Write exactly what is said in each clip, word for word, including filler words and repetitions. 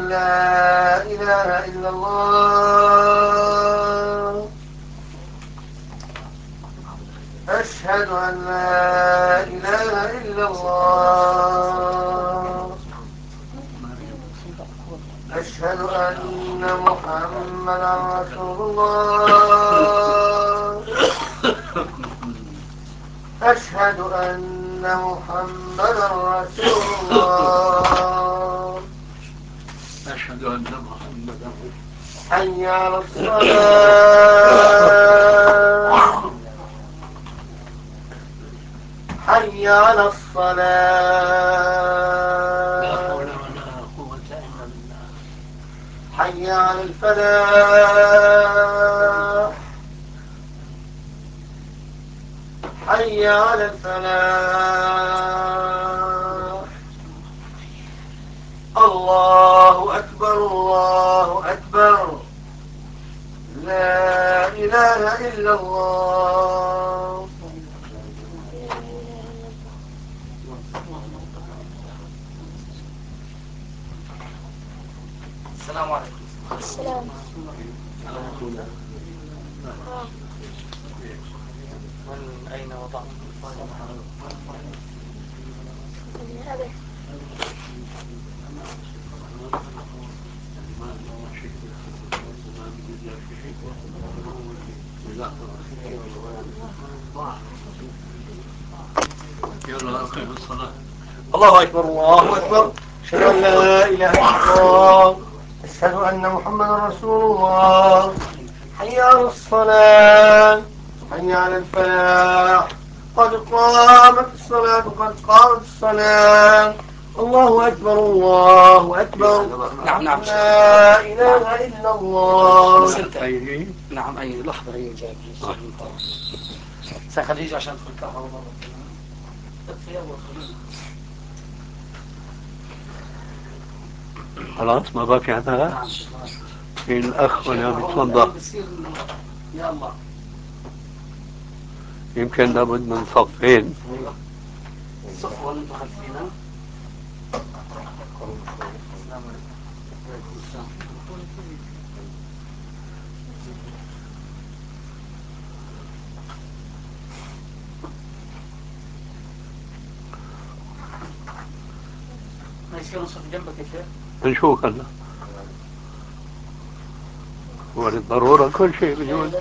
لا إله إلا الله أشهد أن لا إله إلا الله أشهد أن محمدا رسول الله أشهد أن محمدا رسول الله أشهد أن محمدا حي على الصلاة حي على الصلاة لا حول ولا قوة إلا بالله حي على الفلاح حي على الفلاح الله أكبر الله أكبر لا إله إلا الله السلام عليكم. السلام. من أين وضعت هذا يلا أقيم الصلاة. الله أكبر الله أكبر أشهد أن لا إله إلا الله أشهد أن محمدا رسول الله حي على الصلاة حي على الفلاح قد قامت الصلاة قد قامت الصلاة الله أكبر الله أكبر نعم نعم لا إله إلا الله. نعم أي لحظة هي جاي سخليج عشان تدخل الكهرباء خلاص ما بقى في حدا. في الأخ وأنا بتوضأ يلا يمكن لابد من صفين. الصف ولا انتم خلفينا؟ ما يصير نصف جنبك يا شيخ؟ نشوف هلا هو للضرورة كل شيء بجوز.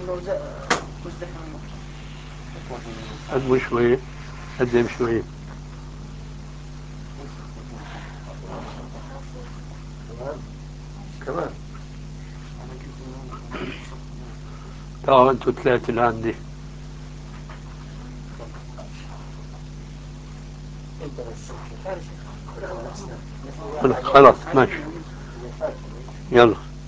قدموا شوي قدم شوي كمان تعالوا انتوا ثلاثة اللي عندي. خلاص ماشي يلا.